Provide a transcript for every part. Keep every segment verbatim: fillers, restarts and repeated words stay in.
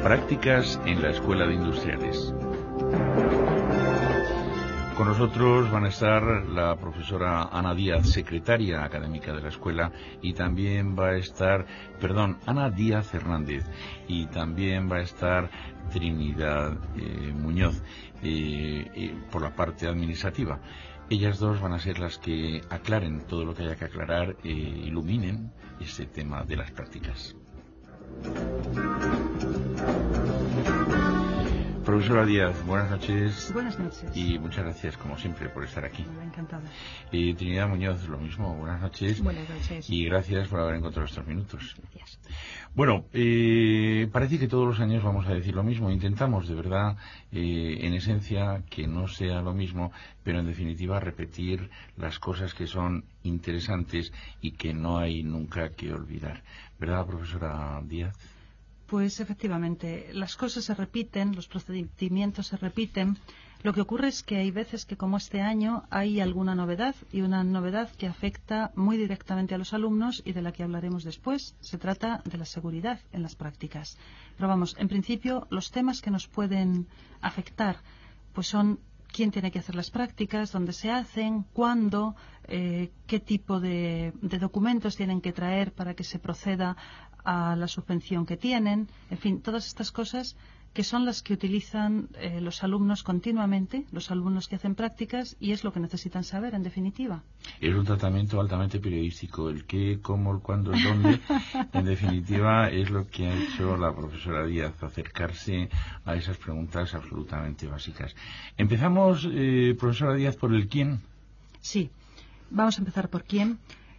Prácticas en la Escuela de Industriales. Con nosotros van a estar la profesora Ana Díaz, secretaria académica de la escuela, y también va a estar, perdón, Ana Díaz Hernández, y también va a estar Trinidad eh, Muñoz, eh, eh, por la parte administrativa. Ellas dos van a ser las que aclaren todo lo que haya que aclarar, e iluminen este tema de las prácticas. Profesora Díaz, buenas noches. Buenas noches. Y muchas gracias, como siempre, por estar aquí. Encantada. Y Trinidad Muñoz, lo mismo, buenas noches. Buenas noches. Y gracias por haber encontrado estos minutos. Gracias. Bueno, eh, parece que todos los años vamos a decir lo mismo. Intentamos, de verdad, eh, en esencia, que no sea lo mismo, pero en definitiva repetir las cosas que son interesantes y que no hay nunca que olvidar. ¿Verdad, profesora Díaz? Pues efectivamente, las cosas se repiten, los procedimientos se repiten. Lo que ocurre es que hay veces que, como este año, hay alguna novedad, y una novedad que afecta muy directamente a los alumnos y de la que hablaremos después. Se trata de la seguridad en las prácticas. Pero vamos, en principio, los temas que nos pueden afectar pues son quién tiene que hacer las prácticas, dónde se hacen, cuándo, eh, qué tipo de, de documentos tienen que traer para que se proceda a la subvención que tienen, en fin, todas estas cosas que son las que utilizan eh, los alumnos continuamente, los alumnos que hacen prácticas, y es lo que necesitan saber, en definitiva. Es un tratamiento altamente periodístico, el qué, cómo, el cuándo, el dónde. En definitiva, es lo que ha hecho la profesora Díaz, acercarse a esas preguntas absolutamente básicas. Empezamos, eh, profesora Díaz, por el quién. Sí, vamos a empezar por quién.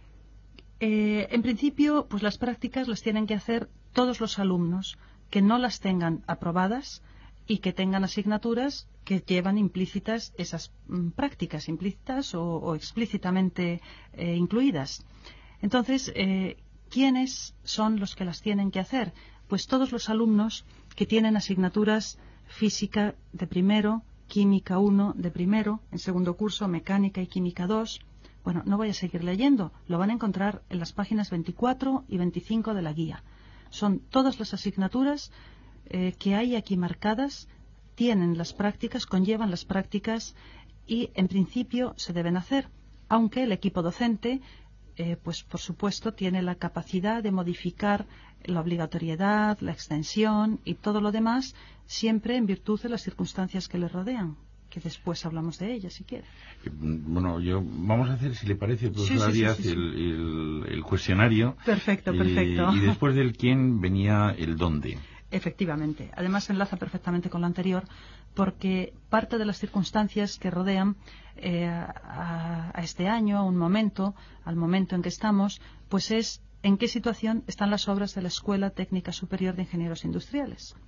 Eh, en principio, pues las prácticas las tienen que hacer todos los alumnos que no las tengan aprobadas y que tengan asignaturas que llevan implícitas esas mm, prácticas, implícitas o, o explícitamente eh, incluidas. Entonces, eh, ¿quiénes son los que las tienen que hacer? Pues todos los alumnos que tienen asignaturas física de primero, química uno de primero, en segundo curso mecánica y química dos. Bueno, no voy a seguir leyendo, lo van a encontrar en las páginas veinticuatro y veinticinco de la guía. Son todas las asignaturas eh, que hay aquí marcadas, tienen las prácticas, conllevan las prácticas y en principio se deben hacer, aunque el equipo docente, eh, pues por supuesto, tiene la capacidad de modificar la obligatoriedad, la extensión y todo lo demás, siempre en virtud de las circunstancias que le rodean, que después hablamos de ellas, si quiere. Bueno, yo vamos a hacer, si le parece, profesora sí, sí, Díaz, sí, sí, sí. El, el, el cuestionario. Perfecto, eh, perfecto. Y después del quién venía el dónde. Efectivamente. Además, enlaza perfectamente con lo anterior, porque parte de las circunstancias que rodean eh, a, a este año, a un momento, al momento en que estamos, pues es en qué situación están las obras de la Escuela Técnica Superior de Ingenieros Industriales.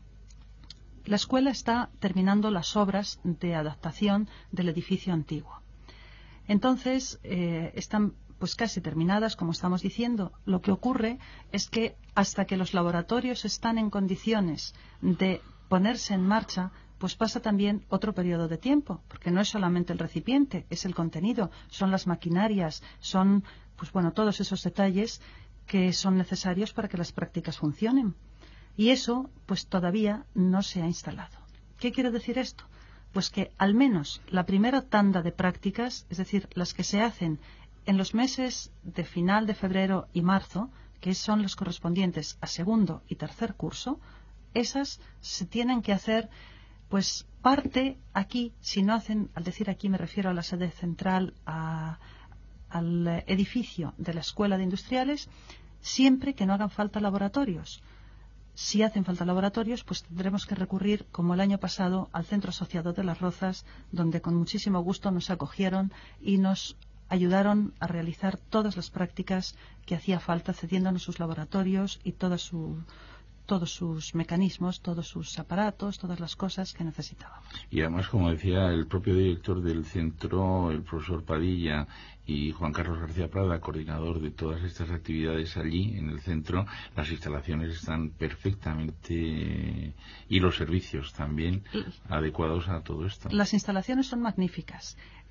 La escuela está terminando las obras de adaptación del edificio antiguo. Entonces, eh, están pues casi terminadas, como estamos diciendo. Lo que ocurre es que hasta que los laboratorios están en condiciones de ponerse en marcha, pues pasa también otro periodo de tiempo, porque no es solamente el recipiente, es el contenido, son las maquinarias, son pues bueno todos esos detalles que son necesarios para que las prácticas funcionen. Y eso, pues todavía no se ha instalado. ¿Qué quiere decir esto? Pues que al menos la primera tanda de prácticas, es decir, las que se hacen en los meses de final de febrero y marzo, que son los correspondientes a segundo y tercer curso, esas se tienen que hacer, pues parte aquí, si no hacen, al decir aquí me refiero a la sede central, a, al edificio de la Escuela de Industriales, siempre que no hagan falta laboratorios. Si hacen falta laboratorios, pues tendremos que recurrir, como el año pasado, al Centro Asociado de Las Rozas, donde con muchísimo gusto nos acogieron y nos ayudaron a realizar todas las prácticas que hacía falta, cediéndonos sus laboratorios y toda su, todos sus mecanismos, todos sus aparatos, todas las cosas que necesitábamos. Y además, como decía el propio director del centro, el profesor Padilla, y Juan Carlos García Prada, coordinador de todas estas actividades allí en el centro, las instalaciones están perfectamente, y los servicios también, adecuados a todo esto. Las instalaciones son magníficas.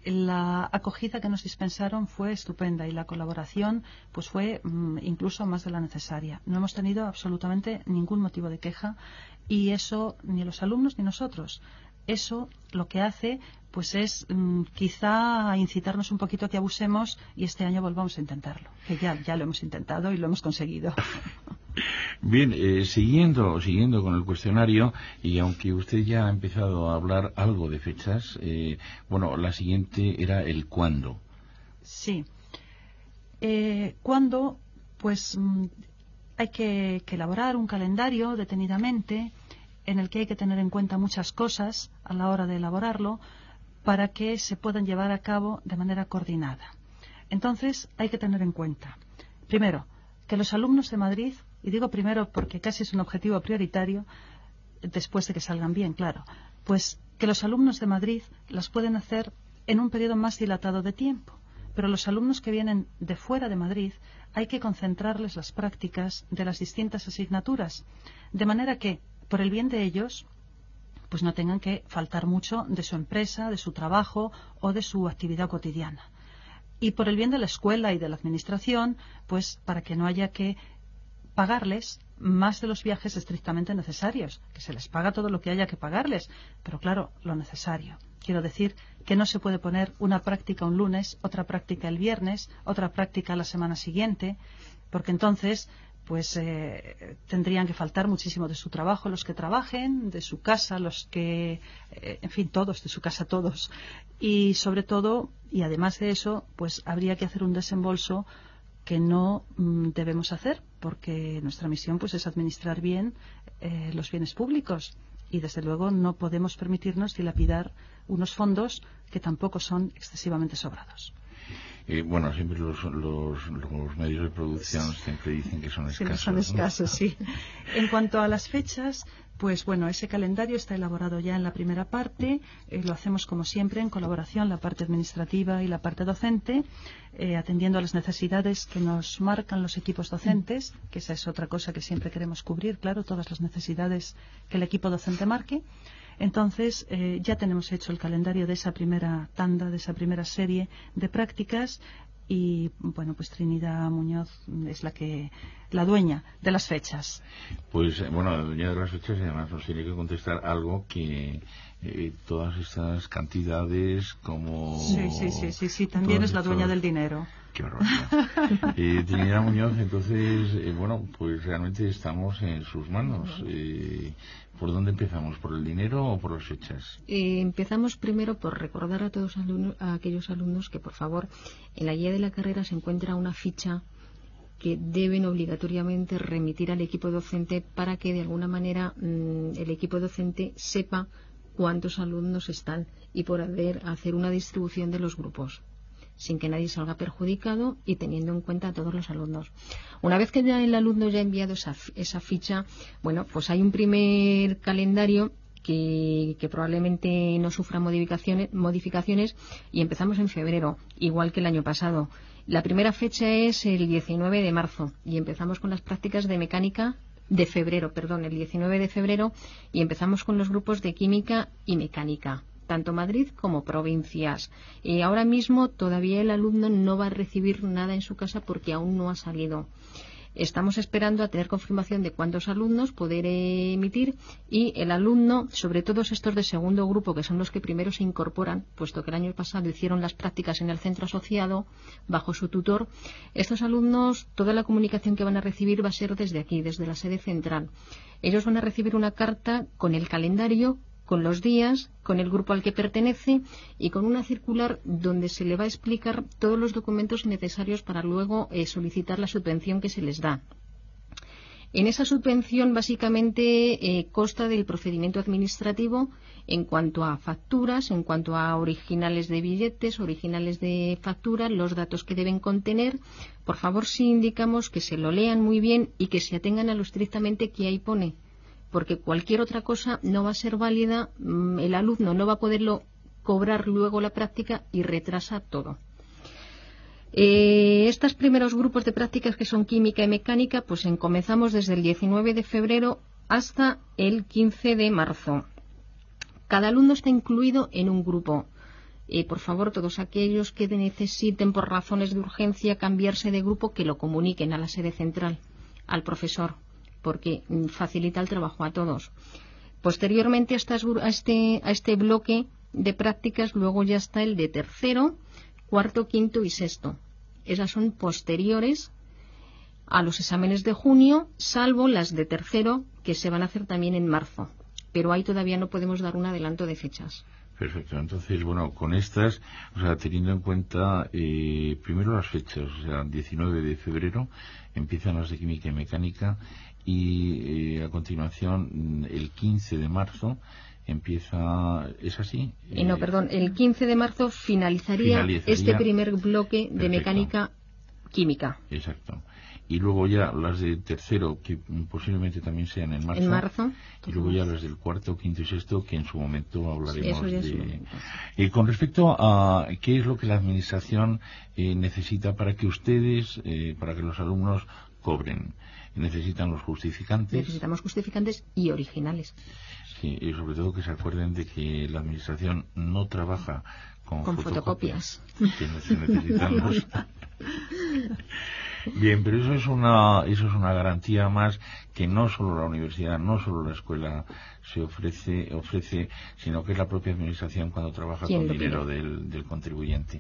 la acogida que nos dispensaron fue estupenda y la colaboración pues fue mm, incluso más de la necesaria. No hemos tenido absolutamente ningún motivo de queja y eso ni los alumnos ni nosotros. Eso lo que hace pues es mmm, quizá incitarnos un poquito a que abusemos y este año volvamos a intentarlo, que ya, ya lo hemos intentado y lo hemos conseguido. Bien, eh, siguiendo, siguiendo con el cuestionario, y aunque usted ya ha empezado a hablar algo de fechas, eh, bueno, la siguiente era el cuándo. Sí. Eh, ¿Cuándo? Pues mm, hay que, que elaborar un calendario detenidamente en el que hay que tener en cuenta muchas cosas a la hora de elaborarlo para que se puedan llevar a cabo de manera coordinada. Entonces, hay que tener en cuenta, primero, que los alumnos de Madrid, y digo primero porque casi es un objetivo prioritario, después de que salgan bien, claro, pues que los alumnos de Madrid las pueden hacer en un periodo más dilatado de tiempo. Pero los alumnos que vienen de fuera de Madrid hay que concentrarles las prácticas de las distintas asignaturas, de manera que, por el bien de ellos, pues no tengan que faltar mucho de su empresa, de su trabajo o de su actividad cotidiana. Y por el bien de la escuela y de la administración, pues para que no haya que pagarles más de los viajes estrictamente necesarios, que se les paga todo lo que haya que pagarles, pero claro, lo necesario. Quiero decir que no se puede poner una práctica un lunes, otra práctica el viernes, otra práctica la semana siguiente, porque entonces pues eh, tendrían que faltar muchísimo de su trabajo los que trabajen, de su casa los que, eh, en fin, todos, de su casa todos. Y sobre todo, y además de eso, pues habría que hacer un desembolso que no mm, debemos hacer, porque nuestra misión pues es administrar bien eh, los bienes públicos y desde luego no podemos permitirnos dilapidar unos fondos que tampoco son excesivamente sobrados. Eh, bueno, siempre los, los, los medios de producción siempre dicen que son escasos. Sí, son escasos, ¿no? Sí. En cuanto a las fechas, pues bueno, ese calendario está elaborado ya en la primera parte. Eh, lo hacemos como siempre en colaboración la parte administrativa y la parte docente, eh, atendiendo a las necesidades que nos marcan los equipos docentes, que esa es otra cosa que siempre queremos cubrir, claro, todas las necesidades que el equipo docente marque. Entonces, eh, ya tenemos hecho el calendario de esa primera tanda, de esa primera serie de prácticas y, bueno, pues Trinidad Muñoz es la que la dueña de las fechas. Pues, bueno, la dueña de las fechas y además nos tiene que contestar algo que eh, todas estas cantidades como... Sí, sí, sí, sí, sí también es la dueña estos... del dinero. Qué barbaridad. eh, Trinidad Muñoz, entonces, eh, bueno, pues realmente estamos en sus manos. Eh, ¿Por dónde empezamos? ¿Por el dinero o por las fechas? Eh, empezamos primero por recordar a todos alumnos, a aquellos alumnos que, por favor, en la guía de la carrera se encuentra una ficha que deben obligatoriamente remitir al equipo docente para que, de alguna manera, mmm, el equipo docente sepa cuántos alumnos están y poder hacer una distribución de los grupos, sin que nadie salga perjudicado y teniendo en cuenta a todos los alumnos. Una vez que ya el alumno ya ha enviado esa, esa ficha, bueno, pues hay un primer calendario que, que probablemente no sufra modificaciones, modificaciones y empezamos en febrero, igual que el año pasado. La primera fecha es el diecinueve de marzo y empezamos con las prácticas de mecánica de febrero, perdón, el diecinueve de febrero y empezamos con los grupos de química y mecánica, tanto Madrid como provincias. Eh, ahora mismo todavía el alumno no va a recibir nada en su casa porque aún no ha salido. Estamos esperando a tener confirmación de cuántos alumnos poder emitir y el alumno, sobre todo estos de segundo grupo, que son los que primero se incorporan, puesto que el año pasado hicieron las prácticas en el centro asociado bajo su tutor, estos alumnos, toda la comunicación que van a recibir va a ser desde aquí, desde la sede central. Ellos van a recibir una carta con el calendario, con los días, con el grupo al que pertenece y con una circular donde se le va a explicar todos los documentos necesarios para luego eh, solicitar la subvención que se les da. En esa subvención básicamente eh, consta del procedimiento administrativo en cuanto a facturas, en cuanto a originales de billetes, originales de facturas, los datos que deben contener. Por favor, sí indicamos que se lo lean muy bien y que se atengan a lo estrictamente que ahí pone, porque cualquier otra cosa no va a ser válida, el alumno no va a poderlo cobrar luego la práctica y retrasa todo. Eh, estos primeros grupos de prácticas que son química y mecánica, pues en, comenzamos desde el diecinueve de febrero hasta el quince de marzo. Cada alumno está incluido en un grupo. Eh, por favor, todos aquellos que necesiten por razones de urgencia cambiarse de grupo, que lo comuniquen a la sede central, al profesor, porque facilita el trabajo a todos. Posteriormente a, estas, a, este, a este bloque de prácticas, luego ya está el de tercero, cuarto, quinto y sexto. Esas son posteriores a los exámenes de junio, salvo las de tercero, que se van a hacer también en marzo. Pero ahí todavía no podemos dar un adelanto de fechas. Perfecto. Entonces, bueno, con estas, o sea, teniendo en cuenta eh, primero las fechas, o sea, diecinueve de febrero empiezan las de química y mecánica y eh, a continuación el quince de marzo empieza, ¿es así? Eh, no, perdón, el quince de marzo finalizaría, finalizaría este primer bloque de perfecto. Mecánica química. Exacto. Y luego ya las de tercero, que posiblemente también sean en marzo. En marzo. Y luego ya las del cuarto, quinto y sexto, que en su momento hablaremos Eso ya de... momento. Eh, con respecto a qué es lo que la Administración eh, necesita para que ustedes, eh, para que los alumnos cobren. Necesitan los justificantes. Necesitamos justificantes y originales. Sí, y sobre todo que se acuerden de que la Administración no trabaja con, con fotocopias. fotocopias. Que se necesitan los... Bien, pero eso es una eso es una garantía más que no solo la universidad, no solo la escuela se ofrece, ofrece sino que es la propia administración cuando trabaja con dinero del, del contribuyente.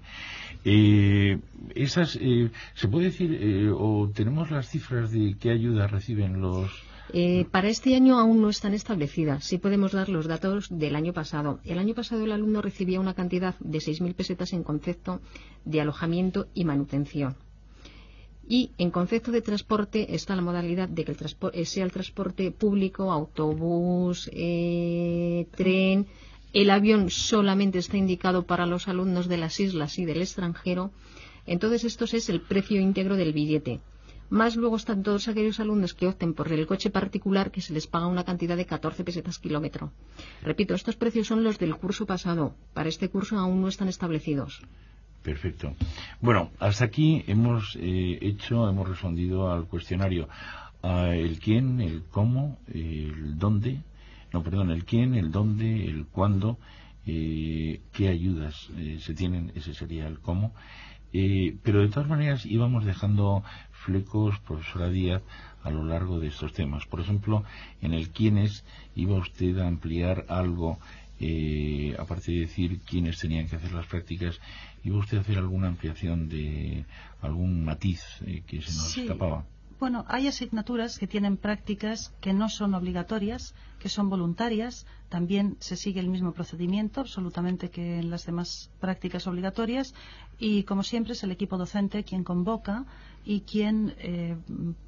Eh, esas, eh, ¿se puede decir, eh, o tenemos las cifras de qué ayuda reciben los...? Eh, para este año aún no están establecidas. Sí podemos dar los datos del año pasado. El año pasado el alumno recibía una cantidad de seis mil pesetas en concepto de alojamiento y manutención. Y en concepto de transporte está la modalidad de que el transporte, sea el transporte público, autobús, eh, tren. El avión solamente está indicado para los alumnos de las islas y del extranjero. Entonces, esto es el precio íntegro del billete. Más luego están todos aquellos alumnos que opten por el coche particular, que se les paga una cantidad de catorce pesetas kilómetro. Repito, estos precios son los del curso pasado. Para este curso aún no están establecidos. Perfecto. Bueno, hasta aquí hemos eh, hecho, hemos respondido al cuestionario. Uh, el quién, el cómo, el dónde, no, perdón, el quién, el dónde, el cuándo, eh, qué ayudas eh, se tienen, ese sería el cómo. Eh, pero de todas maneras íbamos dejando flecos, profesora Díaz, a lo largo de estos temas. Por ejemplo, en el quiénes iba usted a ampliar algo. Eh, aparte de decir quiénes tenían que hacer las prácticas, ¿iba usted a hacer alguna ampliación de algún matiz eh, que se nos sí. escapaba? Bueno, hay asignaturas que tienen prácticas que no son obligatorias, que son voluntarias. También se sigue el mismo procedimiento, absolutamente, que en las demás prácticas obligatorias. Y, como siempre, es el equipo docente quien convoca y quien... Eh,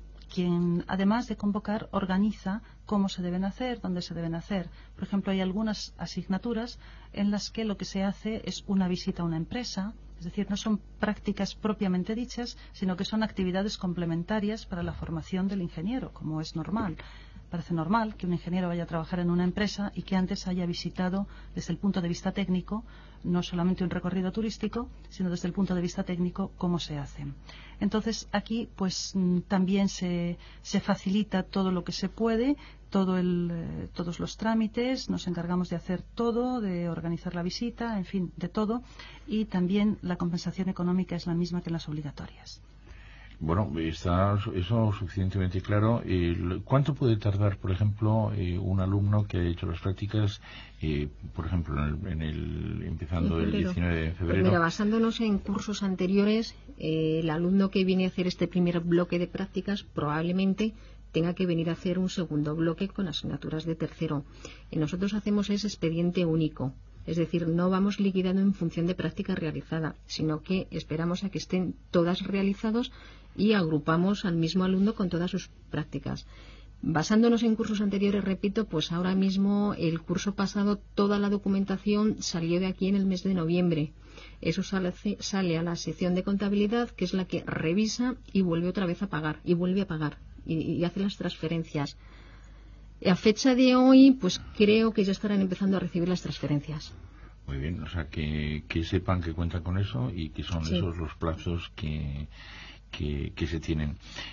quien, además de convocar, organiza cómo se deben hacer, dónde se deben hacer. Por ejemplo, hay algunas asignaturas en las que lo que se hace es una visita a una empresa, es decir, no son prácticas propiamente dichas, sino que son actividades complementarias para la formación del ingeniero, como es normal. Parece normal que un ingeniero vaya a trabajar en una empresa y que antes haya visitado, desde el punto de vista técnico, no solamente un recorrido turístico, sino desde el punto de vista técnico, cómo se hace. Entonces, aquí pues también se, se facilita todo lo que se puede, todo el, eh, todos los trámites, nos encargamos de hacer todo, de organizar la visita, en fin, de todo, y también la compensación económica es la misma que en las obligatorias. Bueno, está eso suficientemente claro. ¿Cuánto puede tardar, por ejemplo, eh, un alumno que ha hecho las prácticas, eh, por ejemplo, en el, en el empezando el diecinueve de febrero? Pues mira, basándonos en cursos anteriores, eh, el alumno que viene a hacer este primer bloque de prácticas probablemente tenga que venir a hacer un segundo bloque con asignaturas de tercero. Y nosotros hacemos ese expediente único. Es decir, no vamos liquidando en función de práctica realizada, sino que esperamos a que estén todas realizados y agrupamos al mismo alumno con todas sus prácticas. Basándonos en cursos anteriores, repito, pues ahora mismo el curso pasado toda la documentación salió de aquí en el mes de noviembre. Eso sale, sale a la sección de contabilidad, que es la que revisa y vuelve otra vez a pagar, y vuelve a pagar, y, y hace las transferencias. A fecha de hoy, pues creo que ya estarán empezando a recibir las transferencias. Muy bien, o sea, que, que sepan que cuentan con eso y que son sí. esos los plazos que, que, que se tienen.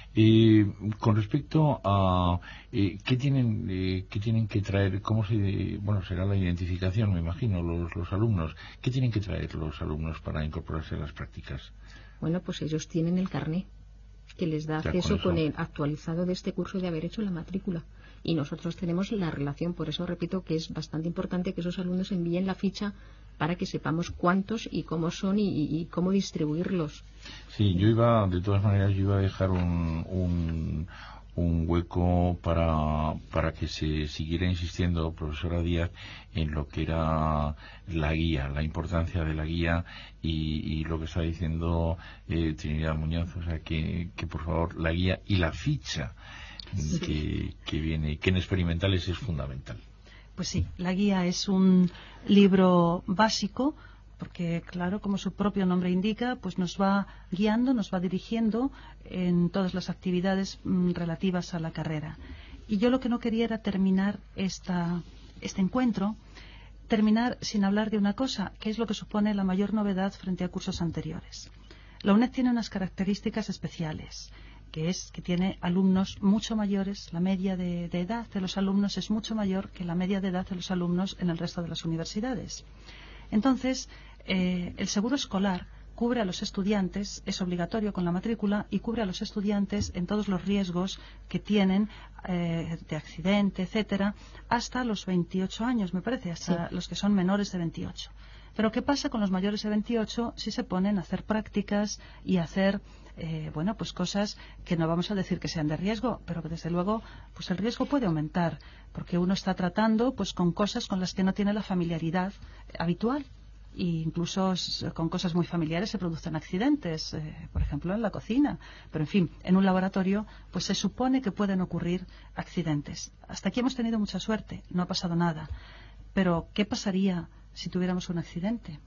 Eh, con respecto a eh, qué tienen eh, qué tienen que traer, cómo se, bueno, será la identificación, me imagino, los, los alumnos, ¿qué tienen que traer los alumnos para incorporarse a las prácticas? Bueno, pues ellos tienen el carné que les da acceso con, con el actualizado de este curso de haber hecho la matrícula. Y nosotros tenemos la relación, por eso repito que es bastante importante que esos alumnos envíen la ficha para que sepamos cuántos y cómo son y, y, y cómo distribuirlos. Sí, yo iba, de todas maneras, yo iba a dejar un, un, un hueco para, para que se siguiera insistiendo, profesora Díaz, en lo que era la guía, la importancia de la guía y, y lo que está diciendo eh, Trinidad Muñoz, o sea, que, que por favor la guía y la ficha sí. que, que viene, que en experimentales es fundamental. Pues sí, la guía es un libro básico porque, claro, como su propio nombre indica, pues nos va guiando, nos va dirigiendo en todas las actividades mm, relativas a la carrera. Y yo lo que no quería era terminar esta, este encuentro, terminar sin hablar de una cosa, que es lo que supone la mayor novedad frente a cursos anteriores. La UNED tiene unas características especiales, que es que tiene alumnos mucho mayores, la media de, de edad de los alumnos es mucho mayor que la media de edad de los alumnos en el resto de las universidades. Entonces, eh, el seguro escolar cubre a los estudiantes, es obligatorio con la matrícula, y cubre a los estudiantes en todos los riesgos que tienen eh, de accidente, etcétera, hasta los veintiocho años, me parece, hasta sí. los que son menores de veintiocho. Pero ¿qué pasa con los mayores de veintiocho si se ponen a hacer prácticas y a hacer eh, bueno, pues cosas que no vamos a decir que sean de riesgo, pero que desde luego pues el riesgo puede aumentar, porque uno está tratando pues con cosas con las que no tiene la familiaridad habitual. E incluso con cosas muy familiares se producen accidentes, eh, por ejemplo en la cocina, pero en fin, en un laboratorio pues se supone que pueden ocurrir accidentes. Hasta aquí hemos tenido mucha suerte, no ha pasado nada, pero ¿qué pasaría si tuviéramos un accidente?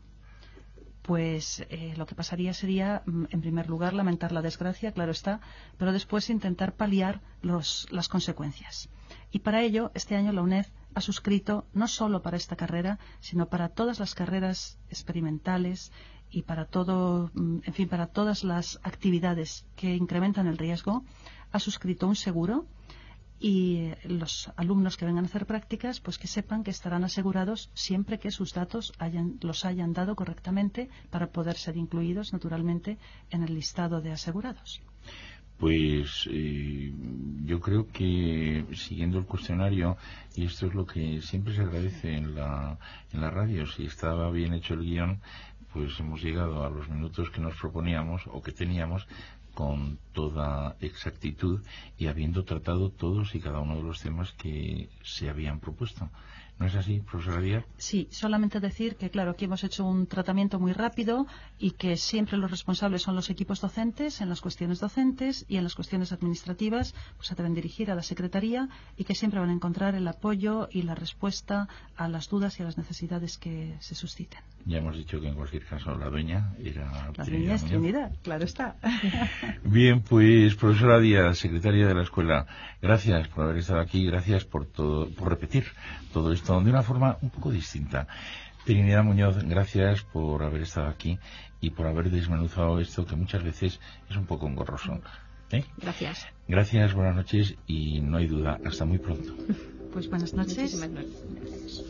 Pues eh, lo que pasaría sería, en primer lugar, lamentar la desgracia, claro está, pero después intentar paliar los, las consecuencias. Y para ello, este año la UNED ha suscrito, no solo para esta carrera, sino para todas las carreras experimentales y para todo, en fin, para todas las actividades que incrementan el riesgo, ha suscrito un seguro, y los alumnos que vengan a hacer prácticas pues que sepan que estarán asegurados siempre que sus datos hayan, los hayan dado correctamente para poder ser incluidos naturalmente en el listado de asegurados. Pues eh, yo creo que siguiendo el cuestionario, y esto es lo que siempre se agradece en la, en la radio, si estaba bien hecho el guión, pues hemos llegado a los minutos que nos proponíamos o que teníamos con toda exactitud y habiendo tratado todos y cada uno de los temas que se habían propuesto. ¿No es así, profesora Díaz? Sí, solamente decir que, claro, aquí hemos hecho un tratamiento muy rápido y que siempre los responsables son los equipos docentes en las cuestiones docentes y en las cuestiones administrativas, pues se deben dirigir a la Secretaría y que siempre van a encontrar el apoyo y la respuesta a las dudas y a las necesidades que se susciten. Ya hemos dicho que en cualquier caso la dueña era La dueña es Trinidad, claro está. Bien, pues profesora Díaz, secretaria de la escuela, gracias por haber estado aquí, gracias por todo, por repetir todo esto de una forma un poco distinta. Trinidad Muñoz, gracias por haber estado aquí y por haber desmenuzado esto que muchas veces es un poco engorroso. ¿Eh? Gracias. Gracias, buenas noches y no hay duda, hasta muy pronto. Pues buenas noches. Muchísimas gracias.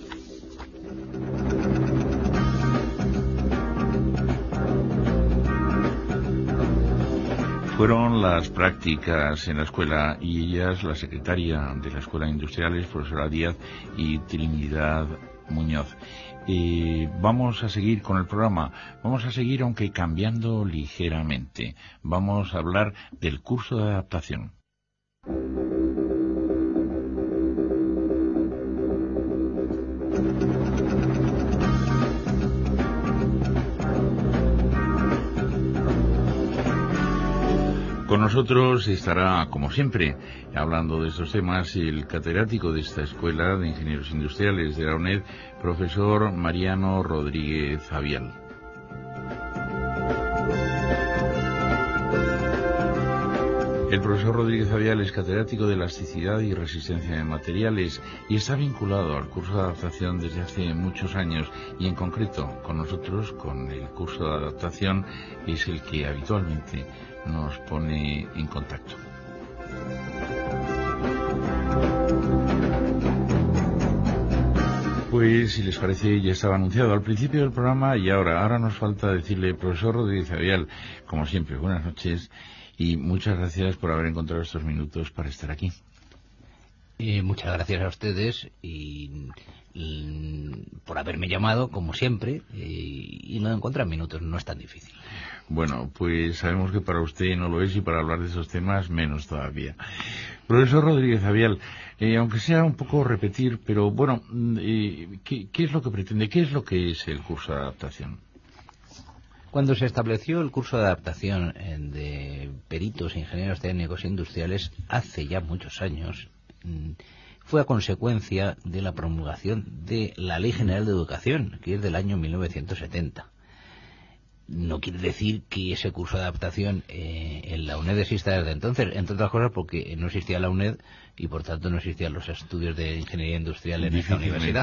Fueron las prácticas en la escuela y ellas, la secretaria de la Escuela Industriales, profesora Díaz, y Trinidad Muñoz. Eh, vamos a seguir con el programa, vamos a seguir aunque cambiando ligeramente. Vamos a hablar del curso de adaptación. Con nosotros estará, como siempre, hablando de estos temas, el catedrático de esta Escuela de Ingenieros Industriales de la UNED, profesor Mariano Rodríguez Avial. El profesor Rodríguez Avial es catedrático de elasticidad y resistencia de materiales y está vinculado al curso de adaptación desde hace muchos años, y en concreto con nosotros, con el curso de adaptación, es el que habitualmente nos pone en contacto. Pues, si les parece, ya estaba anunciado al principio del programa y ahora, ahora nos falta decirle, profesor Rodríguez Avial, como siempre, buenas noches y muchas gracias por haber encontrado estos minutos para estar aquí. Eh, muchas gracias a ustedes y, y por haberme llamado, como siempre, y, y no encontrar minutos, no es tan difícil. Bueno, pues sabemos que para usted no lo es y para hablar de esos temas menos todavía. Profesor Rodríguez Avial, eh, aunque sea un poco repetir, pero bueno, eh, ¿qué, ¿qué es lo que pretende? ¿Qué es lo que es el curso de adaptación? Cuando se estableció el curso de adaptación de peritos e ingenieros técnicos industriales hace ya muchos años, fue a consecuencia de la promulgación de la Ley General de Educación, que es del año mil novecientos setenta. No quiere decir que ese curso de adaptación eh, en la UNED exista desde entonces, entre otras cosas porque no existía la UNED y por tanto no existían los estudios de ingeniería industrial en esa universidad.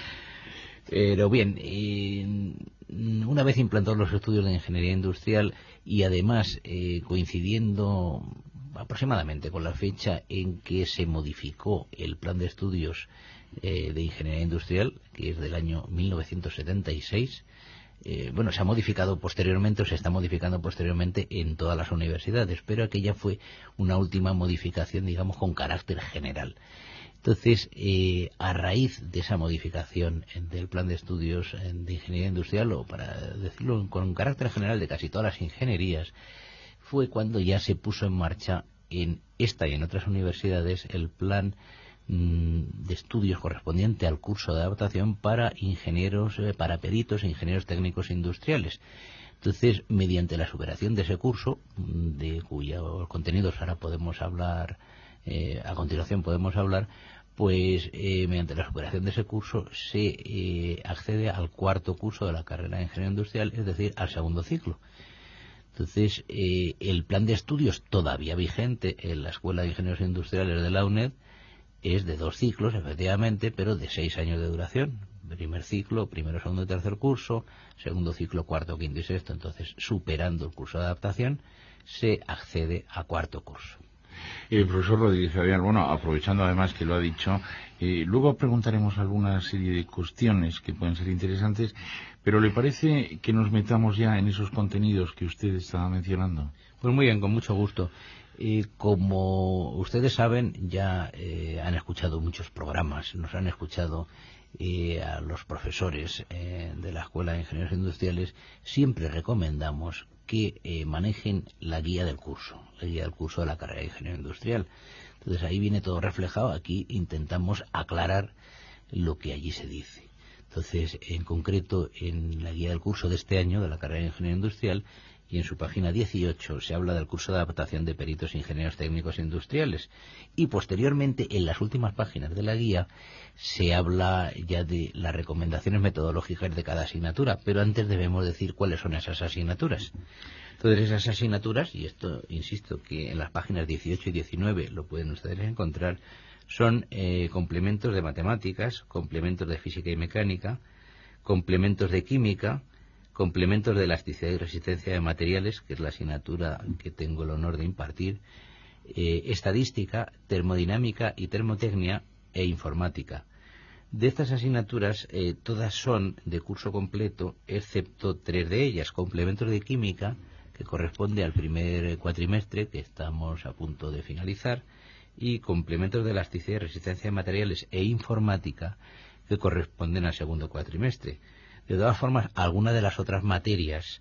Pero bien, eh, una vez implantados los estudios de ingeniería industrial y además eh, coincidiendo aproximadamente con la fecha en que se modificó el plan de estudios eh, de ingeniería industrial, que es del año mil novecientos setenta y seis, eh, bueno, se ha modificado posteriormente o se está modificando posteriormente en todas las universidades, pero aquella fue una última modificación, digamos, con carácter general. Entonces, eh, a raíz de esa modificación del plan de estudios de ingeniería industrial, o para decirlo con carácter general de casi todas las ingenierías, fue cuando ya se puso en marcha en esta y en otras universidades el plan mmm, de estudios correspondiente al curso de adaptación para ingenieros, eh, para peritos e ingenieros técnicos industriales. Entonces, mediante la superación de ese curso, de cuyos contenidos ahora podemos hablar, eh, a continuación podemos hablar, pues eh, mediante la superación de ese curso se eh, accede al cuarto curso de la carrera de ingeniería industrial, es decir, al segundo ciclo. Entonces, eh, el plan de estudios todavía vigente en la Escuela de Ingenieros Industriales de la UNED es de dos ciclos, efectivamente, pero de seis años de duración. Primer ciclo, primero, segundo y tercer curso, segundo ciclo, cuarto, quinto y sexto. Entonces, superando el curso de adaptación, se accede a cuarto curso. El profesor Rodríguez Avial, bueno, aprovechando además que lo ha dicho, eh, luego preguntaremos alguna serie de cuestiones que pueden ser interesantes, pero ¿le parece que nos metamos ya en esos contenidos que usted estaba mencionando? Pues muy bien, con mucho gusto. Eh, como ustedes saben, ya eh, han escuchado muchos programas, nos han escuchado eh, a los profesores eh, de la Escuela de Ingenieros Industriales. Siempre recomendamos que eh, manejen la guía del curso, la guía del curso de la carrera de Ingeniería Industrial. Entonces ahí viene todo reflejado, aquí intentamos aclarar lo que allí se dice. Entonces, en concreto, en la guía del curso de este año de la carrera de Ingeniería Industrial y en su página dieciocho se habla del curso de adaptación de peritos e ingenieros técnicos industriales, y posteriormente en las últimas páginas de la guía se habla ya de las recomendaciones metodológicas de cada asignatura, pero antes debemos decir cuáles son esas asignaturas. Entonces, esas asignaturas, y esto insisto que en las páginas dieciocho y diecinueve lo pueden ustedes encontrar, son eh, complementos de matemáticas, complementos de física y mecánica, complementos de química, complementos de elasticidad y resistencia de materiales, que es la asignatura que tengo el honor de impartir, eh, estadística, termodinámica y termotecnia e informática. De estas asignaturas, eh, todas son de curso completo, excepto tres de ellas. Complementos de química, que corresponde al primer cuatrimestre, que estamos a punto de finalizar, y complementos de elasticidad y resistencia de materiales e informática, que corresponden al segundo cuatrimestre. De todas formas, alguna de las otras materias,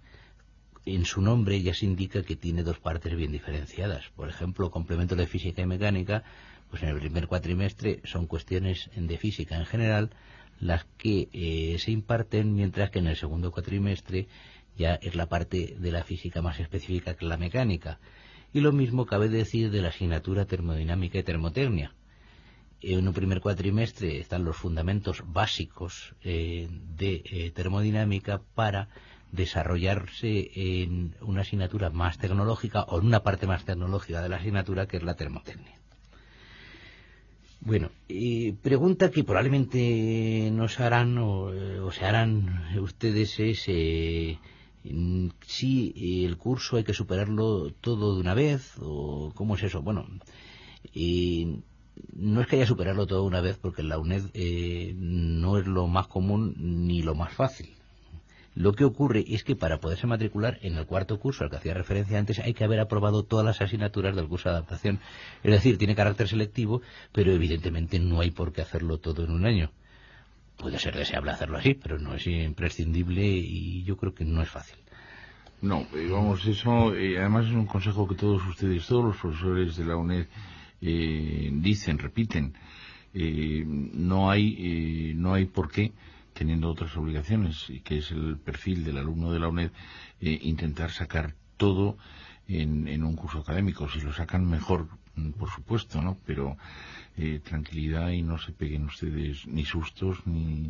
en su nombre ya se indica que tiene dos partes bien diferenciadas. Por ejemplo, complementos de física y mecánica, pues en el primer cuatrimestre son cuestiones de física en general las que eh, se imparten, mientras que en el segundo cuatrimestre ya es la parte de la física más específica que la mecánica. Y lo mismo cabe decir de la asignatura termodinámica y termotecnia. En un primer cuatrimestre están los fundamentos básicos eh, de eh, termodinámica para desarrollarse en una asignatura más tecnológica o en una parte más tecnológica de la asignatura, que es la termotecnia. Bueno, eh, pregunta que probablemente nos harán o, o se harán ustedes es eh, si el curso hay que superarlo todo de una vez o cómo es eso. Bueno, eh, no es que haya que superarlo todo de una vez, porque en la UNED eh, no es lo más común ni lo más fácil. Lo que ocurre es que para poderse matricular en el cuarto curso al que hacía referencia antes hay que haber aprobado todas las asignaturas del curso de adaptación. Es decir, tiene carácter selectivo, pero evidentemente no hay por qué hacerlo todo en un año. Puede ser deseable hacerlo así, pero no es imprescindible y yo creo que no es fácil. No, eh, vamos, eso eh, además es un consejo que todos ustedes, todos los profesores de la UNED eh, dicen, repiten. Eh, no hay, eh, no hay por qué, teniendo otras obligaciones, y que es el perfil del alumno de la UNED, eh, intentar sacar todo en, en un curso académico. Si lo sacan mejor, por supuesto, ¿no? Pero eh, tranquilidad y no se peguen ustedes ni sustos ni,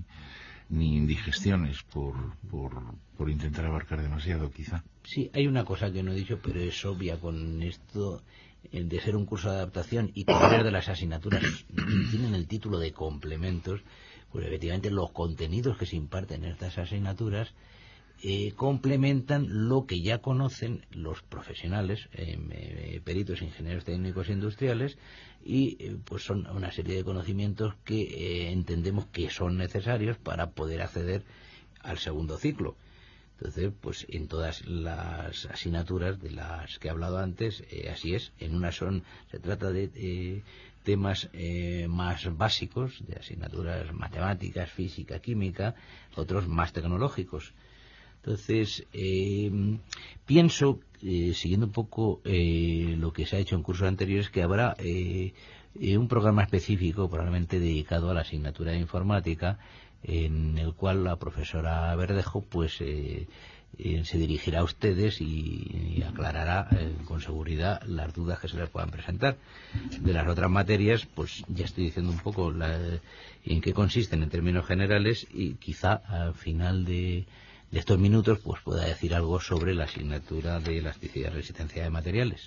ni indigestiones por, por, por intentar abarcar demasiado, quizá. Sí, hay una cosa que no he dicho, pero es obvia con esto de ser un curso de adaptación y que varias de las asignaturas tienen el título de complementos. Pues efectivamente los contenidos que se imparten en estas asignaturas eh, complementan lo que ya conocen los profesionales, eh, eh, peritos, ingenieros técnicos industriales, y eh, pues son una serie de conocimientos que eh, entendemos que son necesarios para poder acceder al segundo ciclo. Entonces, pues en todas las asignaturas de las que he hablado antes, eh, así es. En unas son, se trata de eh, temas eh, más básicos, de asignaturas matemáticas, física, química, otros más tecnológicos. Entonces, eh, pienso, eh, siguiendo un poco eh, lo que se ha hecho en cursos anteriores, que habrá eh, eh, un programa específico, probablemente dedicado a la asignatura de informática, en el cual la profesora Verdejo pues eh, eh, se dirigirá a ustedes y, y aclarará eh, con seguridad las dudas que se les puedan presentar. De las otras materias, pues ya estoy diciendo un poco la, en qué consisten en términos generales, y quizá al final de, de estos minutos pues pueda decir algo sobre la asignatura de elasticidad y resistencia de materiales.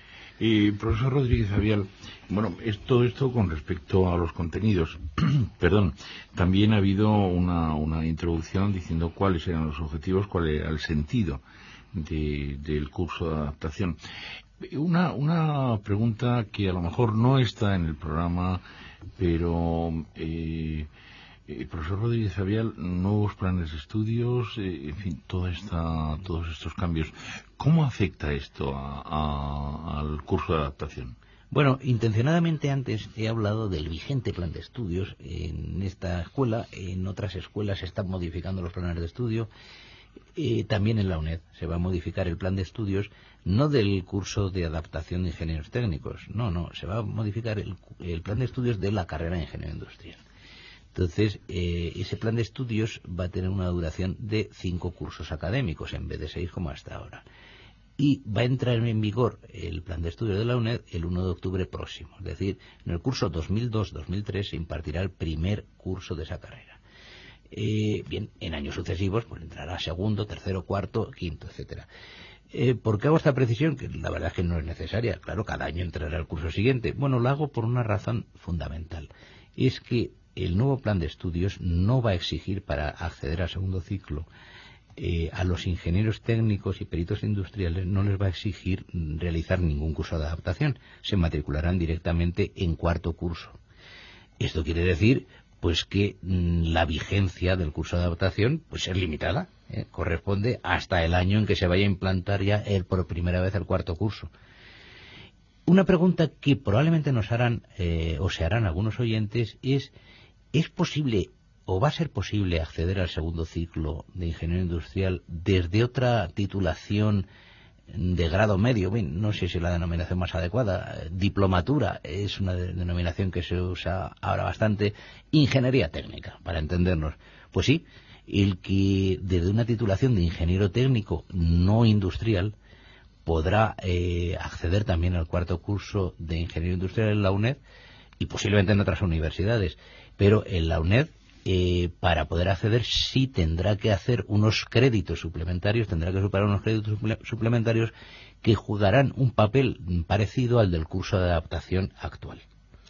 Y profesor Rodríguez Avial, bueno, es todo esto con respecto a los contenidos. Perdón, también ha habido una, una introducción diciendo cuáles eran los objetivos, cuál era el sentido de, del curso de adaptación. Una, una pregunta que a lo mejor no está en el programa, pero eh, el profesor Rodríguez Avial, nuevos planes de estudios, eh, en fin, toda esta, todos estos cambios. ¿Cómo afecta esto a, a, al curso de adaptación? Bueno, intencionadamente antes he hablado del vigente plan de estudios en esta escuela. En otras escuelas se están modificando los planes de estudio. Eh, también en la UNED se va a modificar el plan de estudios, no del curso de adaptación de ingenieros técnicos, no, no, se va a modificar el, el plan de estudios de la carrera de ingeniero industrial. Entonces, eh, ese plan de estudios va a tener una duración de cinco cursos académicos en vez de seis como hasta ahora. Y va a entrar en vigor el plan de estudios de la UNED el uno de octubre próximo. Es decir, en el curso dos mil dos dos mil tres se impartirá el primer curso de esa carrera. Eh, bien, en años sucesivos pues entrará segundo, tercero, cuarto, quinto, etcétera. Eh, ¿Por qué hago esta precisión? Que la verdad es que no es necesaria. Claro, cada año entrará el curso siguiente. Bueno, lo hago por una razón fundamental. Es que el nuevo plan de estudios no va a exigir para acceder al segundo ciclo eh, a los ingenieros técnicos y peritos industriales, no les va a exigir realizar ningún curso de adaptación. Se matricularán directamente en cuarto curso. Esto quiere decir pues que mmm, la vigencia del curso de adaptación pues es limitada, ¿eh? Corresponde hasta el año en que se vaya a implantar ya el, por primera vez el cuarto curso. Una pregunta que probablemente nos harán eh, o se harán algunos oyentes es: ¿es posible o va a ser posible acceder al segundo ciclo de ingeniero industrial desde otra titulación de grado medio? Bien, no sé si es la denominación más adecuada. Diplomatura es una denominación que se usa ahora bastante. Ingeniería técnica, para entendernos. Pues sí, el que desde una titulación de ingeniero técnico no industrial podrá eh, acceder también al cuarto curso de ingeniero industrial en la UNED y posiblemente en otras universidades. Pero en la UNED eh, para poder acceder sí tendrá que hacer unos créditos suplementarios, tendrá que superar unos créditos suplementarios que jugarán un papel parecido al del curso de adaptación actual.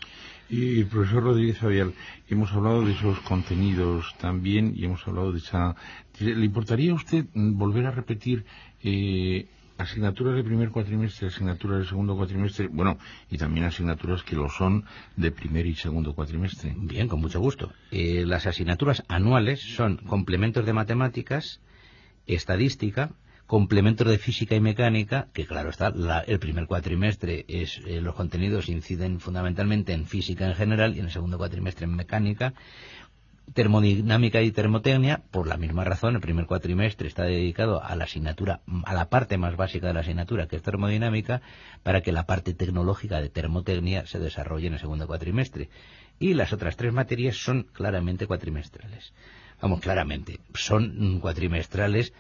Y, profesor Rodríguez Fabial, hemos hablado de esos contenidos también y hemos hablado de esa... ¿Le importaría a usted volver a repetir eh, asignaturas de primer cuatrimestre, asignaturas de segundo cuatrimestre, bueno, y también asignaturas que lo son de primer y segundo cuatrimestre? Bien, con mucho gusto. Eh, las asignaturas anuales son complementos de matemáticas, estadística, complementos de física y mecánica, que claro está, la, el primer cuatrimestre es eh, los contenidos inciden fundamentalmente en física en general y en el segundo cuatrimestre en mecánica, termodinámica y termotecnia. Por la misma razón, el primer cuatrimestre está dedicado a la asignatura, a la parte más básica de la asignatura, que es termodinámica, para que la parte tecnológica de termotecnia se desarrolle en el segundo cuatrimestre. Y las otras tres materias son claramente cuatrimestrales. Vamos, claramente, son cuatrimestrales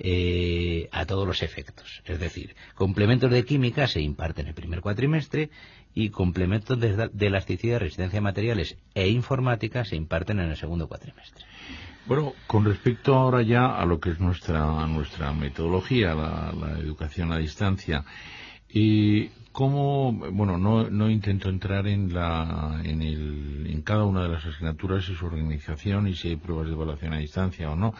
Eh, a todos los efectos. Es decir, complementos de química se imparten en el primer cuatrimestre y complementos de, de elasticidad, resistencia a materiales e informática se imparten en el segundo cuatrimestre. Bueno, con respecto ahora ya a lo que es nuestra nuestra metodología, la, la educación a distancia, y cómo, bueno, no, no intento entrar en la en el en cada una de las asignaturas y su organización y si hay pruebas de evaluación a distancia o no.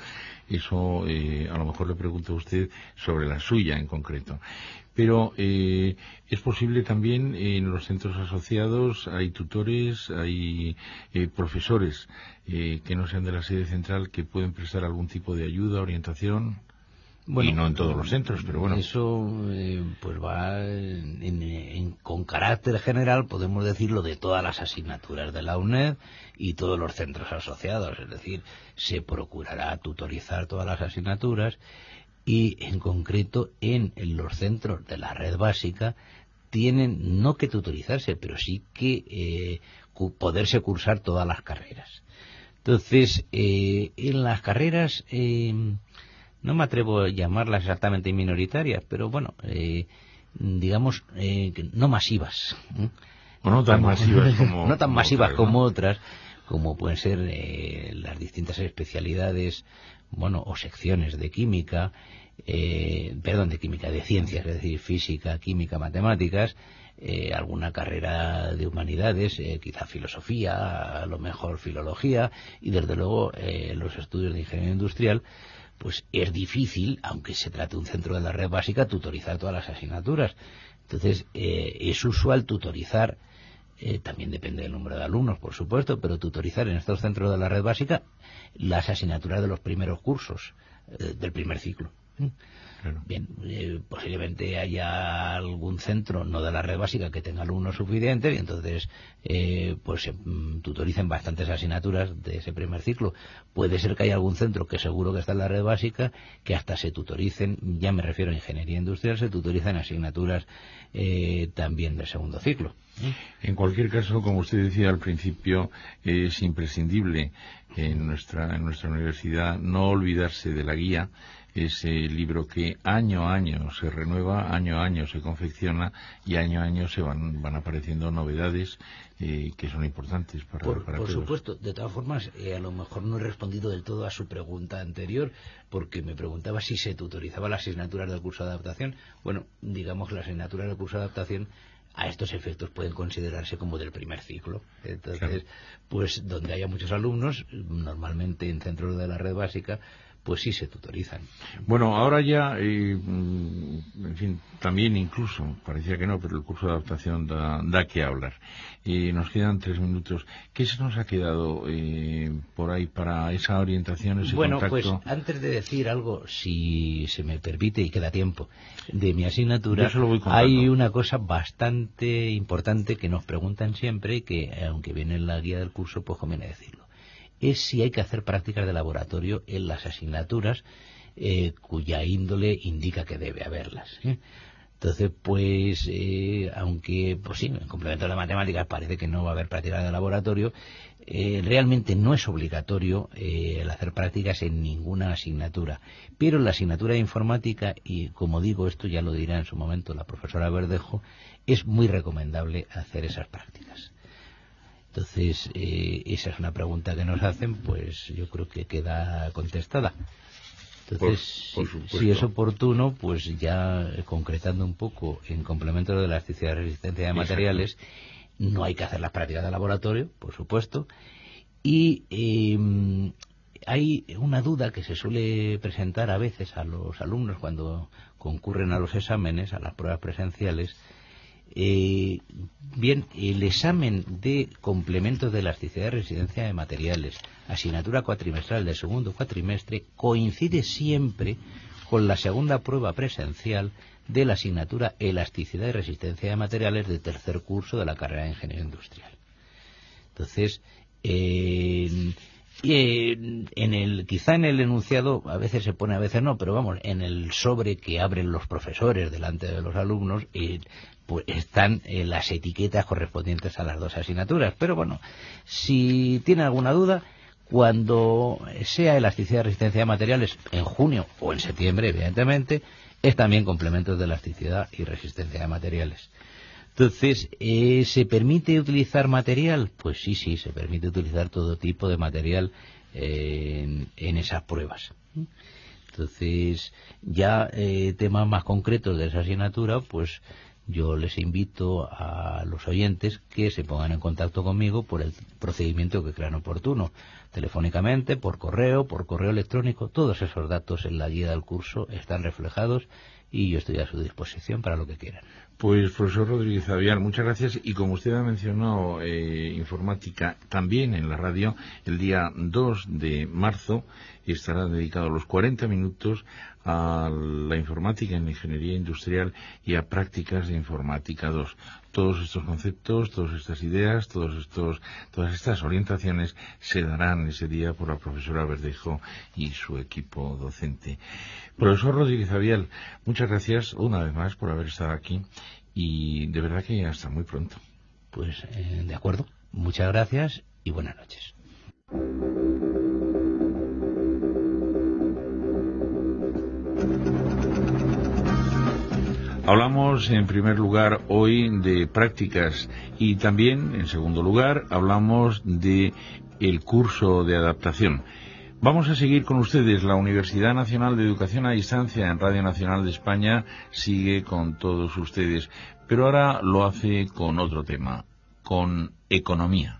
Eso eh, a lo mejor le pregunto a usted sobre la suya en concreto. Pero eh, es posible también en los centros asociados, hay tutores, hay eh, profesores eh, que no sean de la sede central que pueden prestar algún tipo de ayuda, orientación. Bueno, y no en todos los centros, pero bueno. Eso eh, pues va en, en, en, con carácter general, podemos decirlo, de todas las asignaturas de la UNED y todos los centros asociados. Es decir, se procurará tutorizar todas las asignaturas y en concreto en, en los centros de la red básica tienen no que tutorizarse, pero sí que eh, cu- poderse cursar todas las carreras. Entonces, eh, en las carreras... Eh, no me atrevo a llamarlas exactamente minoritarias, pero bueno, eh, digamos, eh, no masivas. ¿eh? O no tan masivas como, no tan como masivas otras, como ¿no? otras, como pueden ser eh, las distintas especialidades, bueno, o secciones de química, eh, perdón, de química, de ciencias, es decir, física, química, matemáticas, eh, alguna carrera de humanidades, eh, quizá filosofía, a lo mejor filología, y desde luego eh, los estudios de ingeniería industrial. Pues es difícil, aunque se trate de un centro de la red básica, tutorizar todas las asignaturas. Entonces, eh, es usual tutorizar, eh, también depende del número de alumnos, por supuesto, pero tutorizar en estos centros de la red básica las asignaturas de los primeros cursos, eh, del primer ciclo. Claro. Bien, eh, posiblemente haya algún centro no de la red básica que tenga alumnos suficientes y entonces eh, pues se mm, tutoricen bastantes asignaturas de ese primer ciclo. Puede ser que haya algún centro que seguro que está en la red básica que hasta se tutoricen, ya me refiero a ingeniería industrial, se tutorizan asignaturas eh, también del segundo ciclo. En cualquier caso, como usted decía al principio, es imprescindible en nuestra en nuestra universidad no olvidarse de la guía, ese libro que año a año se renueva, año a año se confecciona y año a año se van van apareciendo novedades eh, que son importantes para, por, para por todos. supuesto. De todas formas, eh, a lo mejor no he respondido del todo a su pregunta anterior, porque me preguntaba si se tutorizaba las asignaturas del curso de adaptación. Bueno, digamos que las asignaturas del curso de adaptación a estos efectos pueden considerarse como del primer ciclo. Entonces, claro, pues donde haya muchos alumnos, normalmente en centros de la red básica, pues sí se tutorizan. Bueno, ahora ya, eh, en fin, también incluso, parecía que no, pero el curso de adaptación da, da que hablar. Eh, nos quedan tres minutos. ¿Qué se nos ha quedado eh, por ahí para esa orientación, ese bueno, contacto? Pues antes de decir algo, si se me permite y queda tiempo, de mi asignatura, Yo se lo voy contando. Hay una cosa bastante importante que nos preguntan siempre y que, aunque viene en la guía del curso, pues conviene decirlo. Es si hay que hacer prácticas de laboratorio en las asignaturas eh, cuya índole indica que debe haberlas. ¿eh? Entonces, pues, eh, aunque, pues sí, en complemento de matemáticas parece que no va a haber prácticas de laboratorio, eh, realmente no es obligatorio eh, el hacer prácticas en ninguna asignatura. Pero en la asignatura de informática, y como digo, esto ya lo dirá en su momento la profesora Verdejo, es muy recomendable hacer esas prácticas. Entonces, eh, esa es una pregunta que nos hacen, pues yo creo que queda contestada. Entonces, por, por si, si es oportuno, pues ya eh, concretando un poco en complemento de la elasticidad y resistencia de materiales, exacto, no hay que hacer las prácticas de laboratorio, por supuesto, y eh, hay una duda que se suele presentar a veces a los alumnos cuando concurren a los exámenes, a las pruebas presenciales. Eh, bien, el examen de complementos de elasticidad y resistencia de materiales, asignatura cuatrimestral del segundo cuatrimestre, coincide siempre con la segunda prueba presencial de la asignatura elasticidad y resistencia de materiales de tercer curso de la carrera de ingeniería industrial. Entonces, eh, en, en el, quizá en el enunciado a veces se pone, a veces no, pero vamos, en el sobre que abren los profesores delante de los alumnos, eh, pues están eh, las etiquetas correspondientes a las dos asignaturas. Pero bueno, si tiene alguna duda, cuando sea elasticidad y resistencia de materiales en junio o en septiembre, evidentemente, es también complementos de elasticidad y resistencia de materiales. Entonces, eh, ¿se permite utilizar material? Pues sí, sí, se permite utilizar todo tipo de material eh, en, en esas pruebas. Entonces, ya eh, temas más concretos de esa asignatura, pues yo les invito a los oyentes que se pongan en contacto conmigo por el procedimiento que crean oportuno, telefónicamente, por correo, por correo electrónico. Todos esos datos en la guía del curso están reflejados y yo estoy a su disposición para lo que quieran. Pues, profesor Rodríguez Avial, muchas gracias. Y como usted ha mencionado eh, informática también en la radio, el día dos de marzo estará dedicado a los cuarenta minutos a la informática en la ingeniería industrial y a prácticas de informática dos. Todos estos conceptos, todas estas ideas, todos estos, todas estas orientaciones se darán ese día por la profesora Verdejo y su equipo docente. Profesor Rodríguez Avial, muchas gracias una vez más por haber estado aquí y de verdad que hasta muy pronto. Pues eh, de acuerdo, muchas gracias y buenas noches. Hablamos en primer lugar hoy de prácticas y también en segundo lugar hablamos de el curso de adaptación. Vamos a seguir con ustedes. La Universidad Nacional de Educación a Distancia en Radio Nacional de España sigue con todos ustedes, pero ahora lo hace con otro tema, con economía.